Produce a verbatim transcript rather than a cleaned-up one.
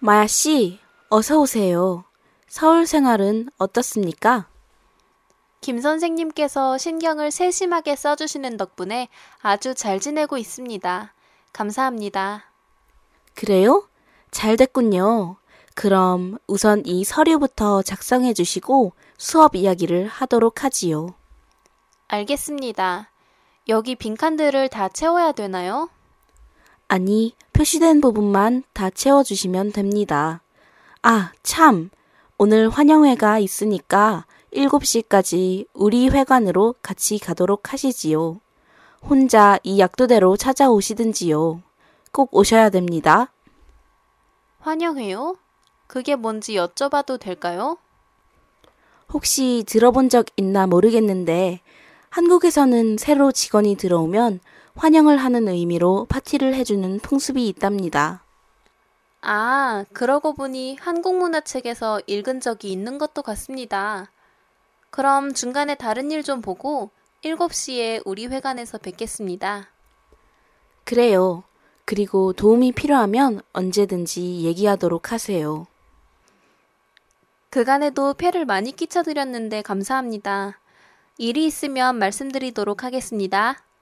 마야 씨, 어서 오세요. 서울 생활은 어떻습니까? 김 선생님께서 신경을 세심하게 써주시는 덕분에 아주 잘 지내고 있습니다. 감사합니다. 그래요? 잘 됐군요. 그럼 우선 이 서류부터 작성해 주시고 수업 이야기를 하도록 하지요. 알겠습니다. 여기 빈칸들을 다 채워야 되나요? 아니, 표시된 부분만 다 채워주시면 됩니다. 아, 참! 오늘 환영회가 있으니까 일곱 시까지 우리 회관으로 같이 가도록 하시지요. 혼자 이 약도대로 찾아오시든지요. 꼭 오셔야 됩니다. 환영회요? 그게 뭔지 여쭤봐도 될까요? 혹시 들어본 적 있나 모르겠는데 한국에서는 새로 직원이 들어오면 환영을 하는 의미로 파티를 해주는 풍습이 있답니다. 아, 그러고 보니 한국문화책에서 읽은 적이 있는 것도 같습니다. 그럼 중간에 다른 일 좀 보고 일곱 시에 우리 회관에서 뵙겠습니다. 그래요. 그리고 도움이 필요하면 언제든지 얘기하도록 하세요. 그간에도 폐를 많이 끼쳐드렸는데 감사합니다. 일이 있으면 말씀드리도록 하겠습니다.